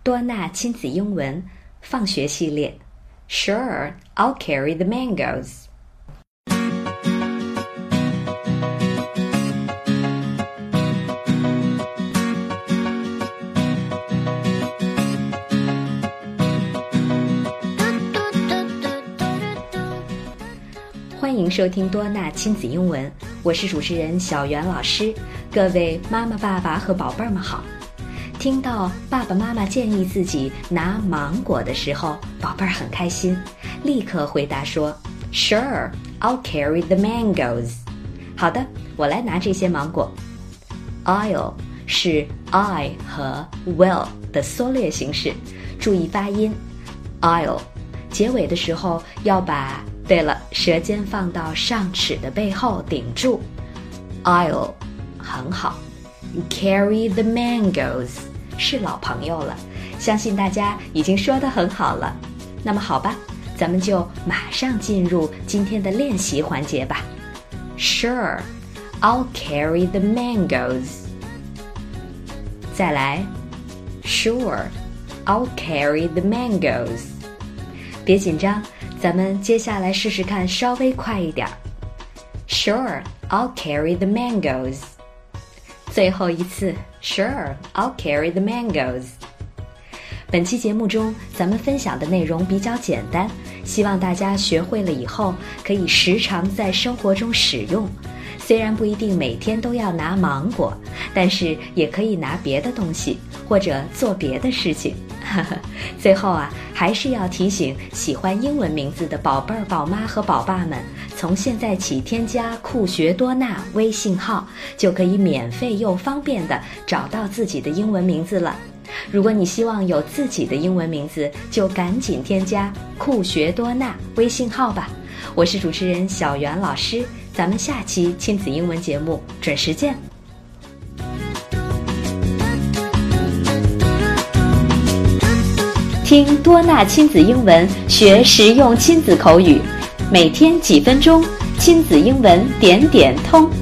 多纳亲子英文放学系列 Sure, I'll carry the mangoes. 欢迎收听多纳亲子英文，我是主持人小袁老师。各位妈妈、爸爸和宝贝儿们好。听到爸爸妈妈建议自己拿芒果的时候，宝贝儿很开心，立刻回答说 Sure, I'll carry the mangoes. 好的，我来拿这些芒果。I'll 是 I 和 will 的缩略形式，注意发音。I'll 结尾的时候要把舌尖放到上齿的背后顶住。I'll 很好。Carry the mangoes 是老朋友了，相信大家已经说得很好了。那么好吧，咱们就马上进入今天的练习环节吧。Sure, I'll carry the mangoes. 再来 Sure, I'll carry the mangoes. 别紧张，咱们接下来试试看稍微快一点。Sure, I'll carry the mangoes. 最后一次 Sure, I'll carry the mangoes. 本期节目中咱们分享的内容比较简单，希望大家学会了以后可以时常在生活中使用。虽然不一定每天都要拿芒果，但是也可以拿别的东西或者做别的事情。最后还是要提醒喜欢英文名字的宝贝儿、宝妈和宝爸们，从现在起添加酷学多纳微信号，就可以免费又方便地找到自己的英文名字了。如果你希望有自己的英文名字，就赶紧添加酷学多纳微信号吧。我是主持人小袁老师，咱们下期亲子英文节目准时见。听多纳亲子英文，学实用亲子口语，每天几分钟，亲子英文点点通。